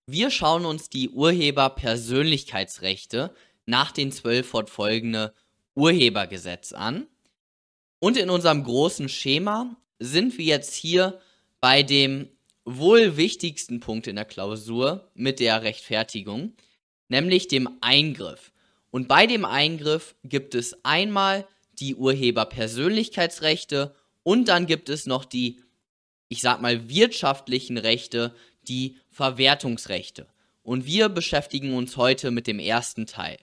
Wir schauen uns die Urheberpersönlichkeitsrechte nach den 12 fortfolgende Urhebergesetz an. Und in unserem großen Schema sind wir jetzt hier bei dem wohl wichtigsten Punkt in der Klausur mit der Rechtfertigung, nämlich dem Eingriff. Und bei dem Eingriff gibt es einmal die Urheberpersönlichkeitsrechte und dann gibt es noch die, ich sag mal, wirtschaftlichen Rechte, die Verwertungsrechte. Und wir beschäftigen uns heute mit dem ersten Teil.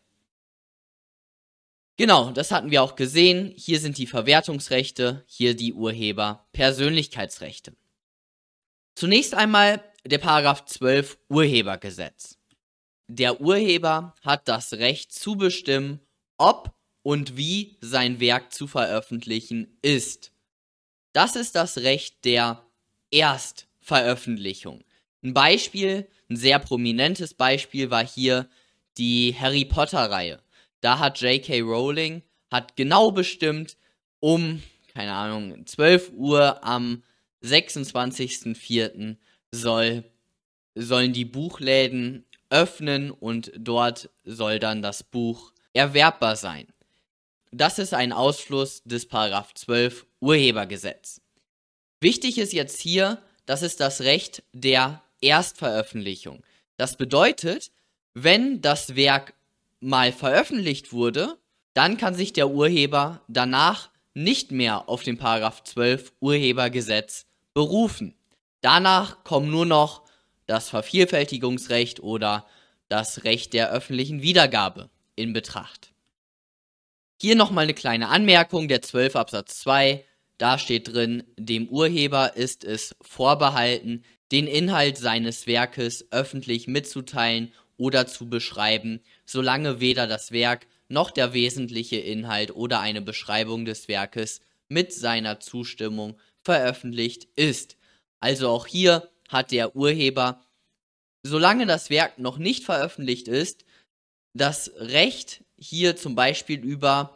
Genau, das hatten wir auch gesehen. Hier sind die Verwertungsrechte, hier die Urheberpersönlichkeitsrechte. Zunächst einmal der Paragraph 12 Urhebergesetz. Der Urheber hat das Recht zu bestimmen, ob und wie sein Werk zu veröffentlichen ist. Das ist das Recht der Erstveröffentlichung. Ein sehr prominentes Beispiel war hier die Harry Potter-Reihe. Da hat J.K. Rowling genau bestimmt, um, 12 Uhr am 26.04. sollen die Buchläden öffnen und dort soll dann das Buch erwerbbar sein. Das ist ein Ausfluss des Paragraph 12 Urhebergesetz. Wichtig ist jetzt hier, das ist das Recht der Erstveröffentlichung. Das bedeutet, wenn das Werk mal veröffentlicht wurde, dann kann sich der Urheber danach nicht mehr auf den Paragraph 12 Urhebergesetz berufen. Danach kommen nur noch das Vervielfältigungsrecht oder das Recht der öffentlichen Wiedergabe in Betracht. Hier nochmal eine kleine Anmerkung, der 12 Absatz 2, da steht drin, dem Urheber ist es vorbehalten, den Inhalt seines Werkes öffentlich mitzuteilen oder zu beschreiben, solange weder das Werk noch der wesentliche Inhalt oder eine Beschreibung des Werkes mit seiner Zustimmung veröffentlicht ist. Also auch hier hat der Urheber, solange das Werk noch nicht veröffentlicht ist, das Recht, hier zum Beispiel über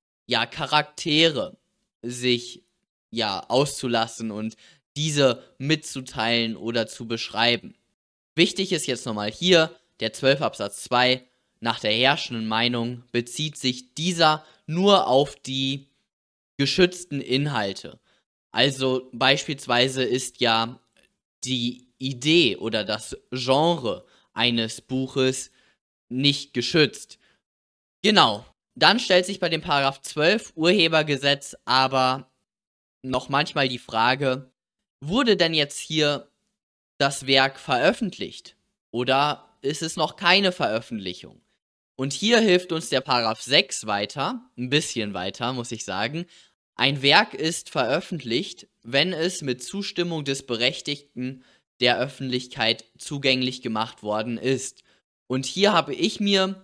Charaktere sich auszulassen und diese mitzuteilen oder zu beschreiben. Wichtig ist jetzt nochmal hier, der 12 Absatz 2, nach der herrschenden Meinung bezieht sich dieser nur auf die geschützten Inhalte. Also beispielsweise ist ja die Idee oder das Genre eines Buches nicht geschützt. Genau, dann stellt sich bei dem Paragraph 12 Urhebergesetz aber noch manchmal die Frage, wurde denn jetzt hier das Werk veröffentlicht oder ist es noch keine Veröffentlichung? Und hier hilft uns der Paragraph 6 weiter, ein bisschen weiter, muss ich sagen. Ein Werk ist veröffentlicht, wenn es mit Zustimmung des Berechtigten der Öffentlichkeit zugänglich gemacht worden ist. Und hier habe ich mir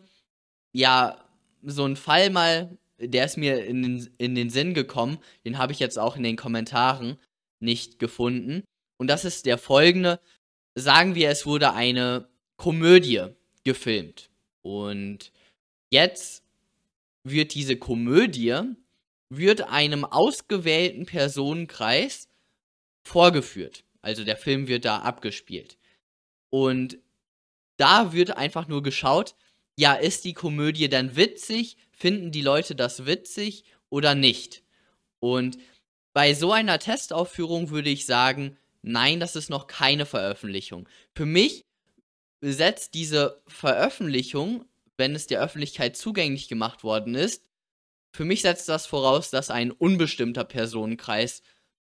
so einen Fall mal, der ist mir in den Sinn gekommen, den habe ich jetzt auch in den Kommentaren nicht gefunden. Und das ist der folgende. Sagen wir, es wurde eine Komödie gefilmt. Und jetzt wird diese Komödie einem ausgewählten Personenkreis vorgeführt. Also der Film wird da abgespielt. Und da wird einfach nur geschaut, ist die Komödie dann witzig? Finden die Leute das witzig oder nicht? Und bei so einer Testaufführung würde ich sagen, nein, das ist noch keine Veröffentlichung. Für mich setzt diese Veröffentlichung, wenn es der Öffentlichkeit zugänglich gemacht worden ist, für mich setzt das voraus, dass ein unbestimmter Personenkreis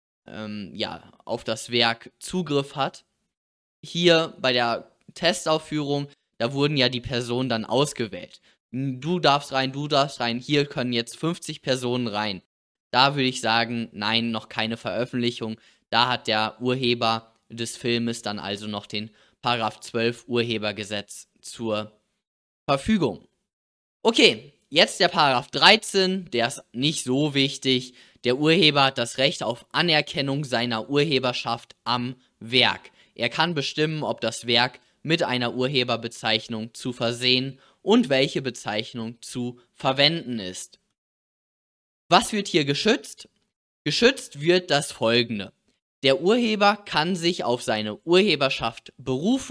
auf das Werk Zugriff hat. Hier bei der Testaufführung, da wurden ja die Personen dann ausgewählt. Du darfst rein, hier können jetzt 50 Personen rein. Da würde ich sagen, nein, noch keine Veröffentlichung. Da hat der Urheber des Filmes dann also noch den Paragraph 12 Urhebergesetz zur Verfügung. Okay, jetzt der Paragraph 13, der ist nicht so wichtig. Der Urheber hat das Recht auf Anerkennung seiner Urheberschaft am Werk. Er kann bestimmen, ob das Werk mit einer Urheberbezeichnung zu versehen und welche Bezeichnung zu verwenden ist. Was wird hier geschützt? Geschützt wird das Folgende. Der Urheber kann sich auf seine Urheberschaft berufen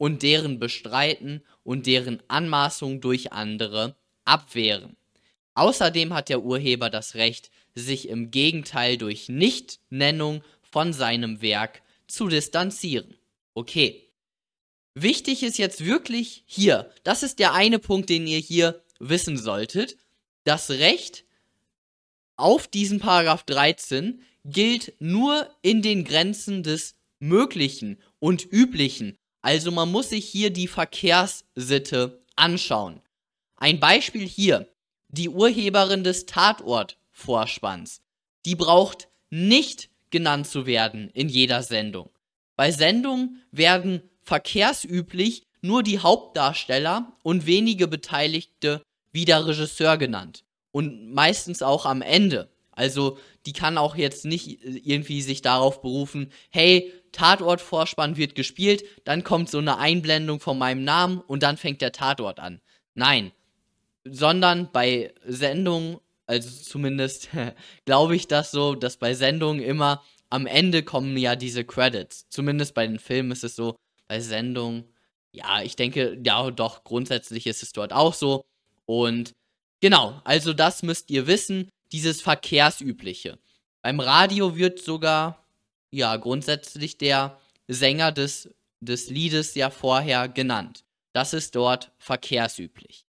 und deren Bestreiten und deren Anmaßung durch andere abwehren. Außerdem hat der Urheber das Recht, sich im Gegenteil durch Nichtnennung von seinem Werk zu distanzieren. Okay. Wichtig ist jetzt wirklich hier, das ist der eine Punkt, den ihr hier wissen solltet, das Recht auf diesen Paragraph 13 gilt nur in den Grenzen des Möglichen und Üblichen. Also man muss sich hier die Verkehrssitte anschauen. Ein Beispiel hier, die Urheberin des Tatort-Vorspanns, die braucht nicht genannt zu werden in jeder Sendung. Bei Sendungen werden verkehrsüblich nur die Hauptdarsteller und wenige Beteiligte wie der Regisseur genannt. Und meistens auch am Ende. Also die kann auch jetzt nicht irgendwie sich darauf berufen, hey, Tatort-Vorspann wird gespielt, dann kommt so eine Einblendung von meinem Namen und dann fängt der Tatort an. Nein, sondern bei Sendungen, also zumindest glaube ich das so, dass bei Sendungen immer am Ende kommen ja diese Credits. Zumindest bei den Filmen ist es so, bei Sendungen, ja, ich denke, ja doch, grundsätzlich ist es dort auch so. Und genau, also das müsst ihr wissen, dieses Verkehrsübliche. Beim Radio wird sogar, ja, grundsätzlich der Sänger des Liedes ja vorher genannt. Das ist dort verkehrsüblich.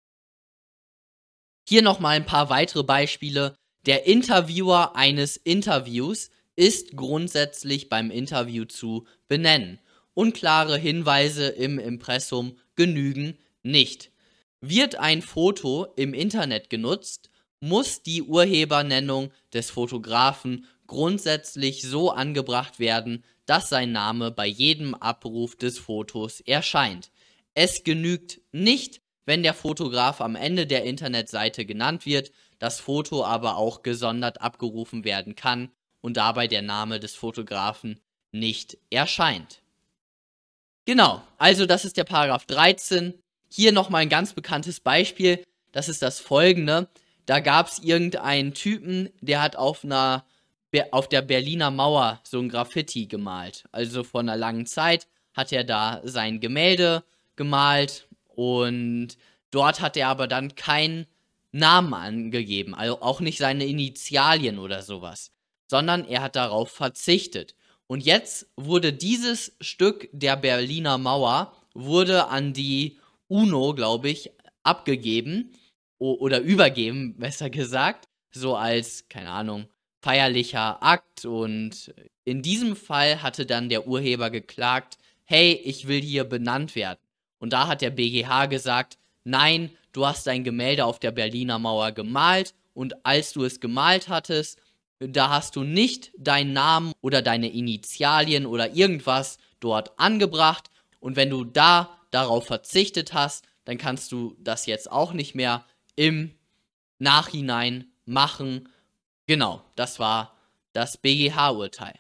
Hier nochmal ein paar weitere Beispiele. Der Interviewer eines Interviews ist grundsätzlich beim Interview zu benennen. Unklare Hinweise im Impressum genügen nicht. Wird ein Foto im Internet genutzt, muss die Urhebernennung des Fotografen grundsätzlich so angebracht werden, dass sein Name bei jedem Abruf des Fotos erscheint. Es genügt nicht, wenn der Fotograf am Ende der Internetseite genannt wird, das Foto aber auch gesondert abgerufen werden kann und dabei der Name des Fotografen nicht erscheint. Genau, also das ist der Paragraph 13. Hier nochmal ein ganz bekanntes Beispiel, das ist das folgende. Da gab es irgendeinen Typen, der hat auf der Berliner Mauer so ein Graffiti gemalt. Also vor einer langen Zeit hat er da sein Gemälde gemalt und dort hat er aber dann keinen Namen angegeben, also auch nicht seine Initialien oder sowas, sondern er hat darauf verzichtet. Und jetzt wurde dieses Stück der Berliner Mauer wurde an die UNO, glaube ich, abgegeben oder übergeben, besser gesagt, so als, keine Ahnung, feierlicher Akt. Und in diesem Fall hatte dann der Urheber geklagt, hey, ich will hier benannt werden. Und da hat der BGH gesagt, nein, du hast dein Gemälde auf der Berliner Mauer gemalt und als du es gemalt hattest, da hast du nicht deinen Namen oder deine Initialien oder irgendwas dort angebracht und wenn du darauf verzichtet hast, dann kannst du das jetzt auch nicht mehr im Nachhinein machen. Genau, das war das BGH-Urteil.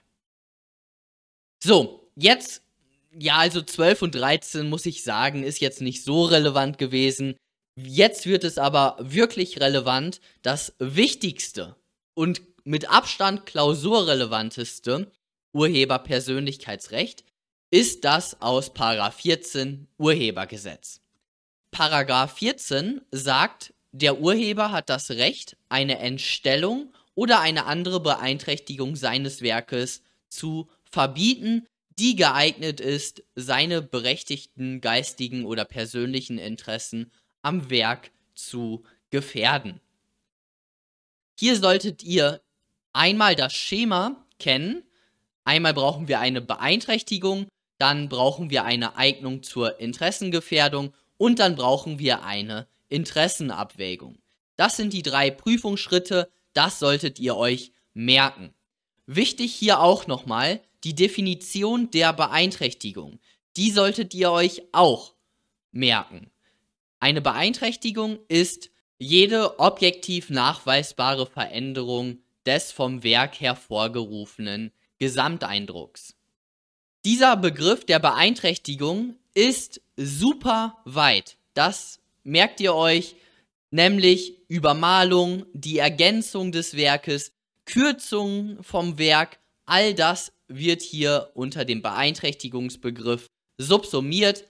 So, jetzt, ja, also 12 und 13 muss ich sagen, ist jetzt nicht so relevant gewesen. Jetzt wird es aber wirklich relevant. Das wichtigste und mit Abstand klausurrelevanteste Urheberpersönlichkeitsrecht ist das aus Paragraph 14 Urhebergesetz. Paragraph 14 sagt, der Urheber hat das Recht, eine Entstellung oder eine andere Beeinträchtigung seines Werkes zu verbieten, die geeignet ist, seine berechtigten geistigen oder persönlichen Interessen am Werk zu gefährden. Hier solltet ihr einmal das Schema kennen. Einmal brauchen wir eine Beeinträchtigung, dann brauchen wir eine Eignung zur Interessengefährdung und dann brauchen wir eine Interessenabwägung. Das sind die 3 Prüfungsschritte, das solltet ihr euch merken. Wichtig hier auch nochmal die Definition der Beeinträchtigung. Die solltet ihr euch auch merken. Eine Beeinträchtigung ist jede objektiv nachweisbare Veränderung des vom Werk hervorgerufenen Gesamteindrucks. Dieser Begriff der Beeinträchtigung ist super weit. Das merkt ihr euch, nämlich Übermalung, die Ergänzung des Werkes, Kürzungen vom Werk, all das wird hier unter dem Beeinträchtigungsbegriff subsumiert.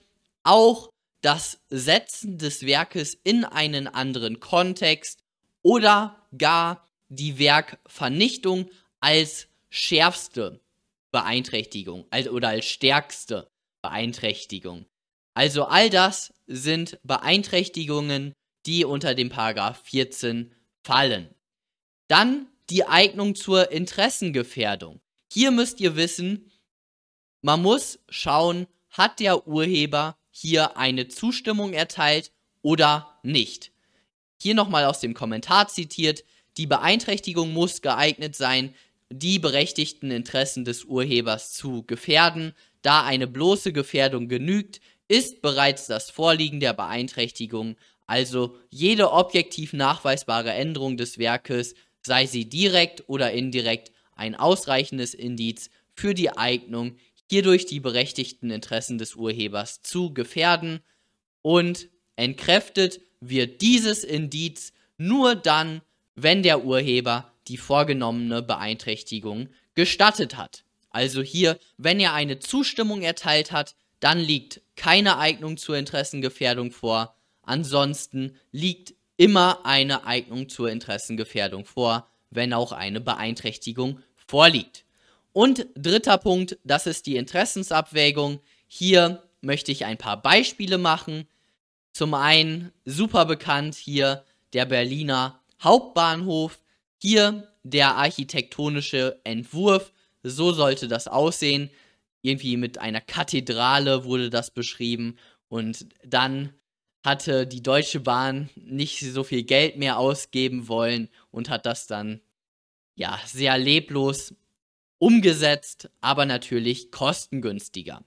auch das Setzen des Werkes in einen anderen Kontext oder gar die Werkvernichtung als schärfste Beeinträchtigung oder als stärkste Beeinträchtigung. Also all das sind Beeinträchtigungen, die unter dem Paragraph 14 fallen. Dann die Eignung zur Interessengefährdung. Hier müsst ihr wissen, man muss schauen, hat der Urheber hier eine Zustimmung erteilt oder nicht. Hier nochmal aus dem Kommentar zitiert, die Beeinträchtigung muss geeignet sein, die berechtigten Interessen des Urhebers zu gefährden. Da eine bloße Gefährdung genügt, ist bereits das Vorliegen der Beeinträchtigung, also jede objektiv nachweisbare Änderung des Werkes, sei sie direkt oder indirekt, ein ausreichendes Indiz für die Eignung, hierdurch die berechtigten Interessen des Urhebers zu gefährden, und entkräftet wird dieses Indiz nur dann, wenn der Urheber die vorgenommene Beeinträchtigung gestattet hat. Also hier, wenn er eine Zustimmung erteilt hat, dann liegt keine Eignung zur Interessengefährdung vor. Ansonsten liegt immer eine Eignung zur Interessengefährdung vor, wenn auch eine Beeinträchtigung vorliegt. Und dritter Punkt, das ist die Interessensabwägung. Hier möchte ich ein paar Beispiele machen. Zum einen super bekannt hier der Berliner Hauptbahnhof. Hier der architektonische Entwurf, so sollte das aussehen. Irgendwie mit einer Kathedrale wurde das beschrieben, und dann hatte die Deutsche Bahn nicht so viel Geld mehr ausgeben wollen und hat das dann ja sehr leblos umgesetzt, aber natürlich kostengünstiger.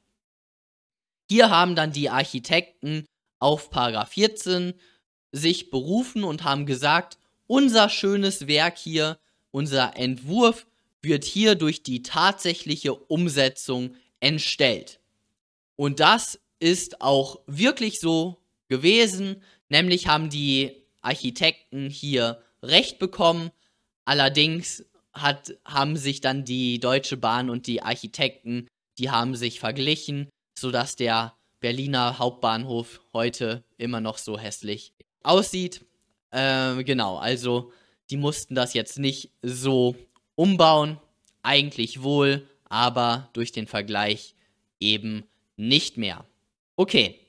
Hier haben dann die Architekten auf Paragraph 14 sich berufen und haben gesagt, unser schönes Werk hier, unser Entwurf wird hier durch die tatsächliche Umsetzung entstellt. Und das ist auch wirklich so gewesen, nämlich haben die Architekten hier Recht bekommen, allerdings haben sich dann die Deutsche Bahn und die Architekten, die haben sich verglichen, sodass der Berliner Hauptbahnhof heute immer noch so hässlich aussieht. Genau, also die mussten das jetzt nicht so umbauen, eigentlich wohl, aber durch den Vergleich eben nicht mehr. Okay.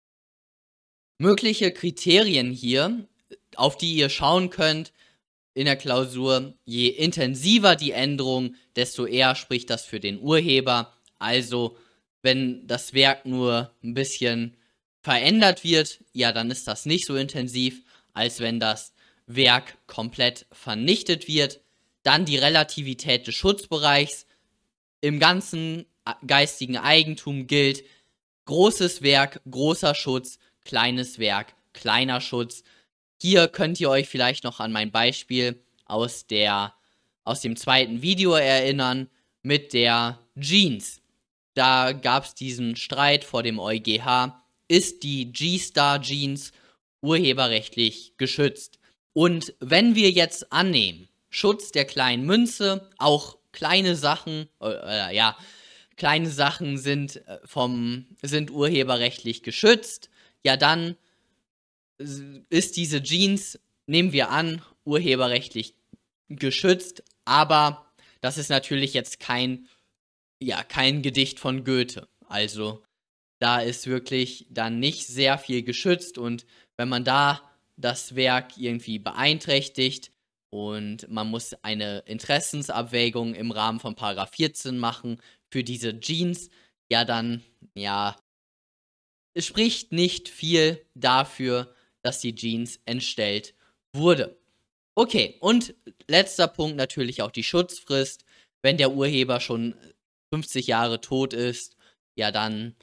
Mögliche Kriterien hier, auf die ihr schauen könnt in der Klausur: je intensiver die Änderung, desto eher spricht das für den Urheber. Also, wenn das Werk nur ein bisschen verändert wird, ja, dann ist das nicht so intensiv, als wenn das Werk komplett vernichtet wird. Dann die Relativität des Schutzbereichs. Im ganzen geistigen Eigentum gilt: großes Werk, großer Schutz, kleines Werk, kleiner Schutz. Hier könnt ihr euch vielleicht noch an mein Beispiel aus dem zweiten Video erinnern mit der Jeans. Da gab es diesen Streit vor dem EuGH. Ist die G-Star Jeans urheberrechtlich geschützt? Und wenn wir jetzt annehmen, Schutz der kleinen Münze, auch kleine Sachen, kleine Sachen sind urheberrechtlich geschützt, ja, dann ist diese Jeans, nehmen wir an, urheberrechtlich geschützt, aber das ist natürlich jetzt kein Gedicht von Goethe. Also da ist wirklich dann nicht sehr viel geschützt, und wenn man da das Werk irgendwie beeinträchtigt und man muss eine Interessensabwägung im Rahmen von Paragraph 14 machen für diese Jeans, ja dann, ja, es spricht nicht viel dafür, dass die Jeans entstellt wurde. Okay, und letzter Punkt natürlich auch die Schutzfrist. Wenn der Urheber schon 50 Jahre tot ist, ja dann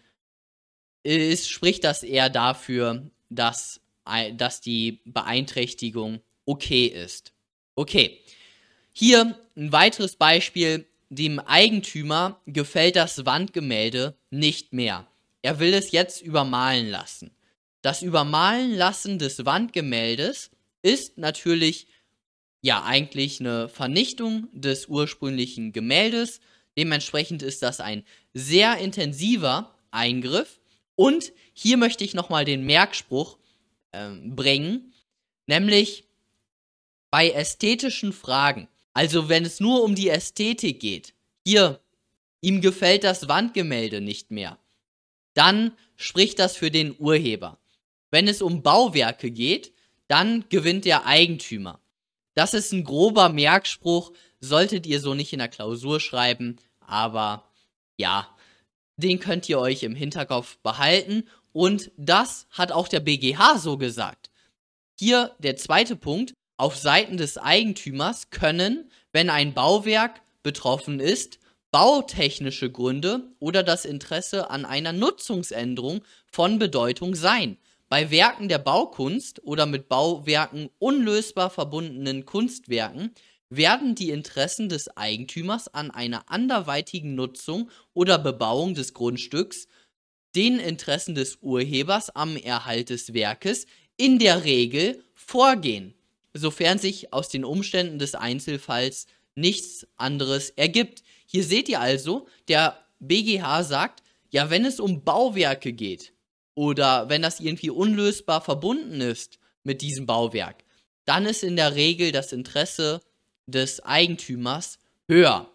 spricht das eher dafür, dass die Beeinträchtigung okay ist. Okay, hier ein weiteres Beispiel: dem Eigentümer gefällt das Wandgemälde nicht mehr. Er will es jetzt übermalen lassen. Das Übermalen lassen des Wandgemäldes ist natürlich ja eigentlich eine Vernichtung des ursprünglichen Gemäldes. Dementsprechend ist das ein sehr intensiver Eingriff, Und hier möchte ich nochmal den Merkspruch bringen, nämlich bei ästhetischen Fragen, also wenn es nur um die Ästhetik geht, hier, ihm gefällt das Wandgemälde nicht mehr, dann spricht das für den Urheber. Wenn es um Bauwerke geht, dann gewinnt der Eigentümer. Das ist ein grober Merkspruch, solltet ihr so nicht in der Klausur schreiben, aber ja, den könnt ihr euch im Hinterkopf behalten und das hat auch der BGH so gesagt. Hier der zweite Punkt, auf Seiten des Eigentümers können, wenn ein Bauwerk betroffen ist, bautechnische Gründe oder das Interesse an einer Nutzungsänderung von Bedeutung sein. Bei Werken der Baukunst oder mit Bauwerken unlösbar verbundenen Kunstwerken werden die Interessen des Eigentümers an einer anderweitigen Nutzung oder Bebauung des Grundstücks den Interessen des Urhebers am Erhalt des Werkes in der Regel vorgehen, sofern sich aus den Umständen des Einzelfalls nichts anderes ergibt. Hier seht ihr also, der BGH sagt, ja, wenn es um Bauwerke geht oder wenn das irgendwie unlösbar verbunden ist mit diesem Bauwerk, dann ist in der Regel das Interesse des Eigentümers höher.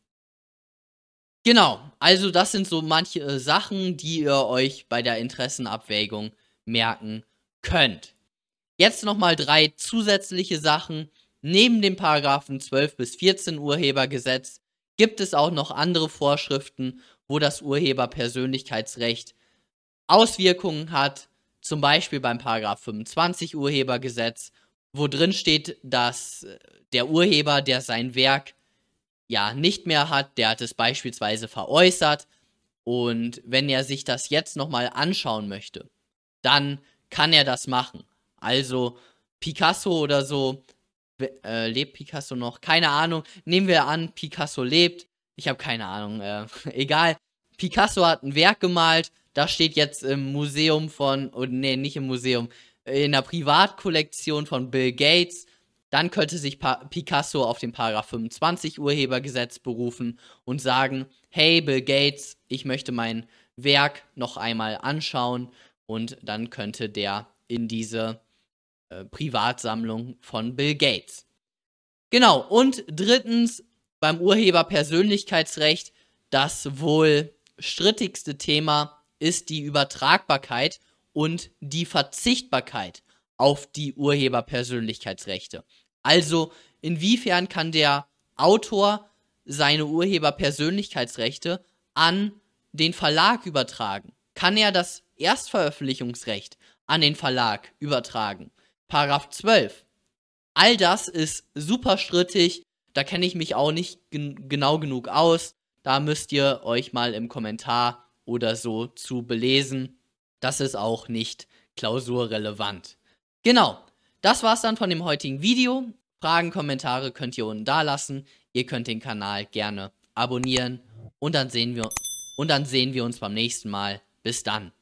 Genau, also das sind so manche Sachen, die ihr euch bei der Interessenabwägung merken könnt. Jetzt nochmal 3 zusätzliche Sachen. Neben den Paragraphen 12 bis 14 Urhebergesetz gibt es auch noch andere Vorschriften, wo das Urheberpersönlichkeitsrecht Auswirkungen hat. Zum Beispiel beim Paragraph 25 Urhebergesetz, wo drin steht, dass der Urheber, der sein Werk ja nicht mehr hat, der hat es beispielsweise veräußert und wenn er sich das jetzt nochmal anschauen möchte, dann kann er das machen. Also Picasso oder so, lebt Picasso noch? Keine Ahnung, nehmen wir an, Picasso lebt, ich habe keine Ahnung, egal. Picasso hat ein Werk gemalt, das steht jetzt im Museum nicht im Museum, in der Privatkollektion von Bill Gates. Dann könnte sich Picasso auf den Paragraph 25 Urhebergesetz berufen und sagen, hey Bill Gates, ich möchte mein Werk noch einmal anschauen und dann könnte der in diese Privatsammlung von Bill Gates. Genau, und drittens beim Urheberpersönlichkeitsrecht das wohl strittigste Thema ist die Übertragbarkeit und die Verzichtbarkeit auf die Urheberpersönlichkeitsrechte. Also, inwiefern kann der Autor seine Urheberpersönlichkeitsrechte an den Verlag übertragen? Kann er das Erstveröffentlichungsrecht an den Verlag übertragen? Paragraph 12. All das ist super strittig, da kenne ich mich auch nicht genau genug aus. Da müsst ihr euch mal im Kommentar oder so zu belesen. Das ist auch nicht klausurrelevant. Genau, das war's dann von dem heutigen Video. Fragen, Kommentare könnt ihr unten da lassen. Ihr könnt den Kanal gerne abonnieren und dann sehen wir uns beim nächsten Mal. Bis dann.